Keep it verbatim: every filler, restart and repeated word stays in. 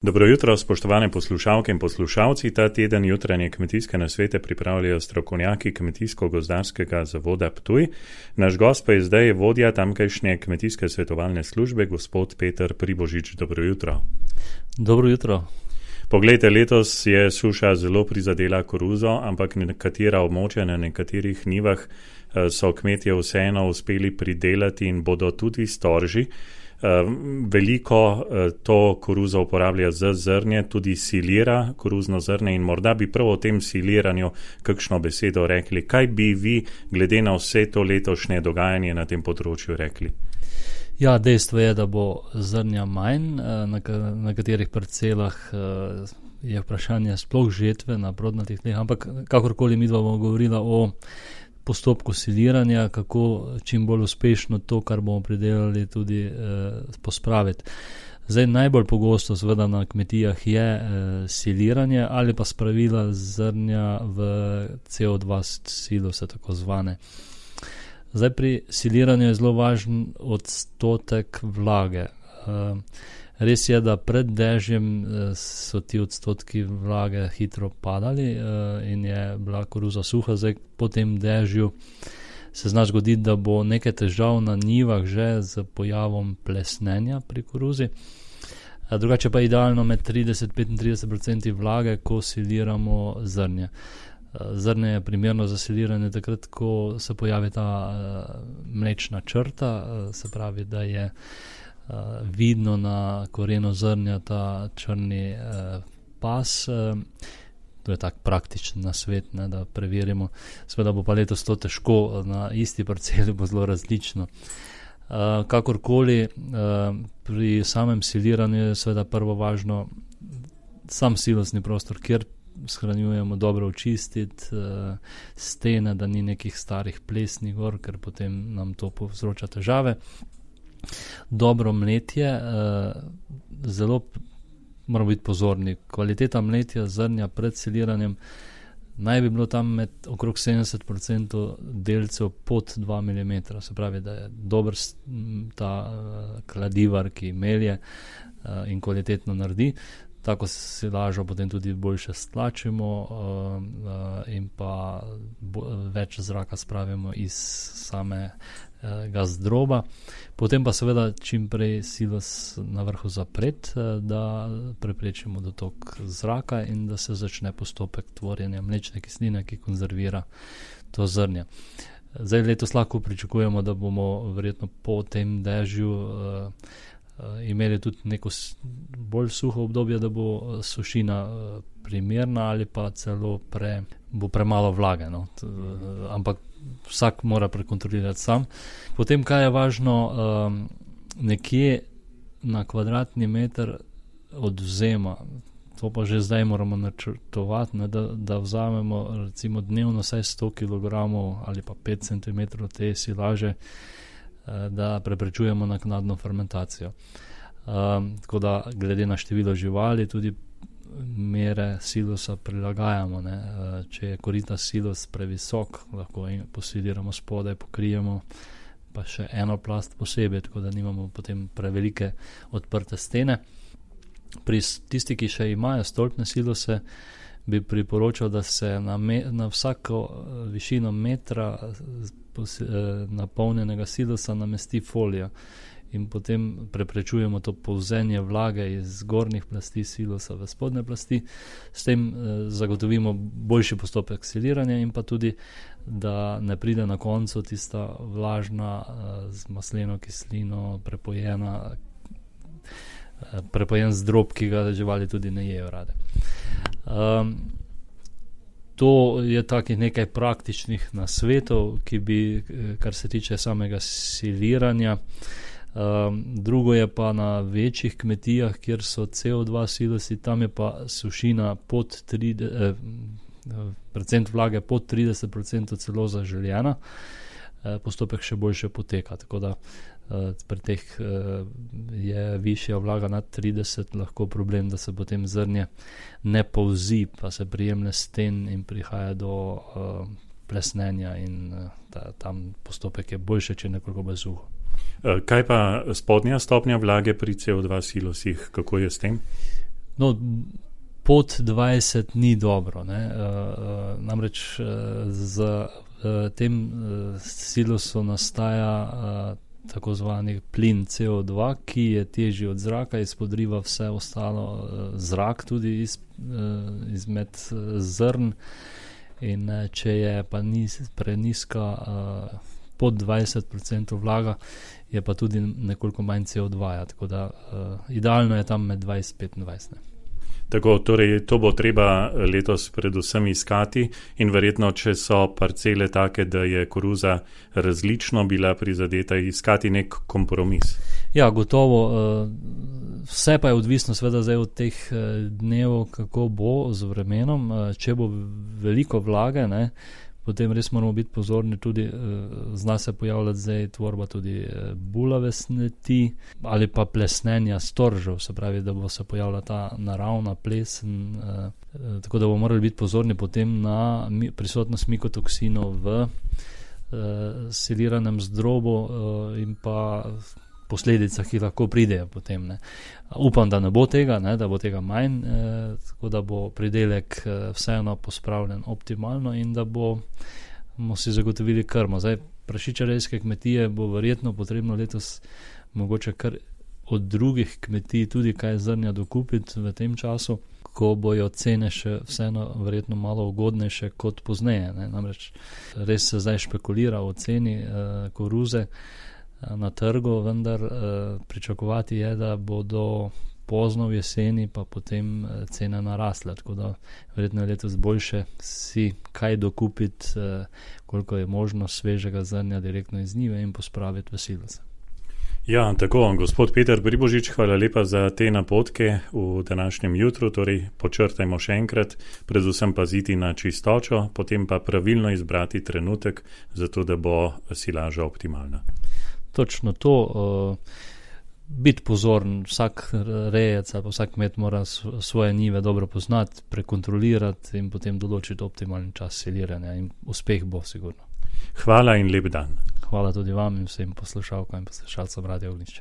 Dobro jutro, spoštovane poslušalke in poslušalci. Ta teden jutranje kmetijske nasvete pripravljajo strokovnjaki Kmetijsko-gozdarskega zavoda Ptuj. Naš gost pa je zdaj vodja tamkajšnje kmetijske svetovalne službe, gospod Peter Pribožič. Dobro jutro. Dobro jutro. Poglejte, letos je suša zelo prizadela koruzo, ampak nekatera območja na nekaterih njivah so kmetje vseeno uspeli pridelati in bodo tudi storži. Veliko to koruzo uporablja za zrnje, tudi silira koruzno zrnje in morda bi prav o tem siliranju kakšno besedo rekli. Kaj bi vi glede na vse to letošnje dogajanje na tem področju rekli? Ja, dejstvo je, da bo zrnja manj, na, na katerih parcelah je vprašanje sploh žetve na prodnatih tleh, ampak kakorkoli mi bomo govorila o postopku siliranja, kako čim bolj uspešno to, kar bomo pridelali, tudi eh, pospraviti. Zdaj najbolj pogosto seveda na kmetijah je eh, siliranje ali pa spravila zrnja v C O dva silose, tako zvane. Zdaj pri siliranju je zelo važen odstotek vlage. Eh, Res je, da pred dežjem so ti odstotki vlage hitro padali in je bila koruza suha. Zdaj po tem dežju se zna zgoditi, da bo nekaj težav na njivah že z pojavom plesnenja pri koruzi. Drugače pa idealno med trideset do petintrideset procentov vlage, ko siliramo zrnje. Zrnje je primerno za siliranje takrat, ko se pojavi ta mlečna črta, se pravi, da je Uh, vidno na korenu zrnja ta črni uh, pas. Uh, to je tak praktičen nasvet, ne, da preverimo. Seveda bo pa letos to težko, na isti parceli bo zelo različno. Uh, kakorkoli, uh, pri samem siliranju je seveda prvo važno sam silosni prostor, kjer shranjujemo, dobro očistiti uh, stene, da ni nekih starih plesni gor, ker potem nam to povzroča težave. Dobro mletje, zelo moramo biti pozorni. Kvaliteta mletja zrnja pred siliranjem naj bi bilo tam med okrog sedemdeset procentov delcev pod dva milimetra, se pravi, da je dober ta kladivar, ki melje in kvalitetno naredi. Tako silažo potem tudi boljše stlačimo in pa več zraka spravimo iz samega zdroba. Potem pa seveda čim prej silos na vrhu zapret, da preprečimo dotok zraka in da se začne postopek tvorjenja mlečne kisline, ki konzervira to zrnje. Zdaj letos lahko pričakujemo, da bomo verjetno po tem dežju imeli tudi neko bolj suho obdobje, da bo sušina primerna ali pa celo pre, bo premalo vlage. No. Ampak vsak mora prekontrolirati sam. Potem, kaj je važno, nekje na kvadratni meter odvzema, to pa že zdaj moramo načrtovati, ne, da, da vzamemo recimo dnevno vsaj sto kilogramov ali pa pet centimetrov te silaže, da preprečujemo naknadno fermentacijo. Um, tako da glede na število živali tudi mere silosa prilagajamo. Ne. Če je korita silos previsok, lahko posiliramo spodaj, pokrijemo pa še eno plast posebej, tako da nimamo potem prevelike odprte stene. Pri tisti, ki še imajo stolpne silose, bi priporočal, da se na, me, na vsako višino metra napolnjenega silosa namesti folija in potem preprečujemo to polzenje vlage iz zgornjih plasti silosa v spodnje plasti. S tem zagotovimo boljši postopek siliranja in pa tudi, da ne pride na koncu tista vlažna z masleno kislino prepojena prepojen zdrob, ki ga živali tudi ne jejo rade. Um, To je takih nekaj praktičnih nasvetov, ki bi, kar se tiče samega siliranja. Um, drugo je pa na večjih kmetijah, kjer so C O dva silosi, tam je pa sušina pod tri, eh, procent vlage pod trideset procentov celo zaželjena. Eh, postopek še boljše poteka, tako da eh, pri teh eh, je višja vlaga nad trideset lahko problem, da se potem zrnje ne povzi, pa se prijemne sten in prihaja do uh, plesnenja in uh, ta, tam postopek je boljše, če nekoliko bolj suho. Kaj pa spodnja stopnja vlage pri C O dva silosih, kako je s tem? No, pod dvajset ni dobro. Ne? Uh, uh, namreč uh, z uh, tem uh, silosu nastaja uh, tako zvani plin C O dva, ki je težji od zraka, izpodriva vse ostalo, uh, zrak tudi iz, uh, izmed uh, zrn. In uh, če je pa nis, preniska uh, pod dvajset procentov vlaga, je pa tudi nekoliko manj C O dva, ja, tako da uh, idealno je tam med dvajset in petindvajset. Tako, torej to bo treba letos predvsem iskati in verjetno, če so parcele take, da je koruza različno bila prizadeta, iskati nek kompromis. Ja, gotovo. Vse pa je odvisno seveda zdaj od teh dnevov, kako bo z vremenom. Če bo veliko vlage, ne, potem res moramo biti pozorni tudi, zna se pojavljati zdaj tvorba tudi bulave sneti ali pa plesnenja storžev, se pravi, da bo se pojavila ta naravna plesen, tako da bomo morali biti pozorni potem na prisotnost mikotoksinov v siliranem zdrobu in pa posledicah, ki lahko pridejo potem. Ne. Upam, da ne bo tega, ne, da bo tega manj, eh, tako da bo pridelek eh, vseeno pospravljen optimalno in da bomo si zagotovili krmo. Zdaj, prašičarejske kmetije bo verjetno potrebno letos mogoče kar od drugih kmetij tudi kaj zrnja dokupiti v tem času, ko bojo cene še vseeno verjetno malo ugodnejše kot pozneje. Ne. Namreč res se zdaj špekulira o ceni eh, koruze na trgu, vendar eh, pričakovati je, da bodo pozno v jeseni pa potem eh, cene narasle, tako da verjetno je letos boljše si kaj dokupiti, eh, koliko je možno svežega zrnja direktno iz njive in pospraviti v silose. Ja, tako, gospod Peter Pribožič, hvala lepa za te napotke v današnjem jutru, torej počrtajmo še enkrat, predvsem paziti na čistočo, potem pa pravilno izbrati trenutek, zato da bo silaža optimalna. Točno to, uh, biti pozoren, vsak rejec ali vsak kmet mora svoje njive dobro poznati, prekontrolirati in potem določiti optimalni čas siliranja in uspeh bo sigurno. Hvala in lep dan. Hvala tudi vam in vsem poslušalkam in poslušalcem Radia Ognjišče.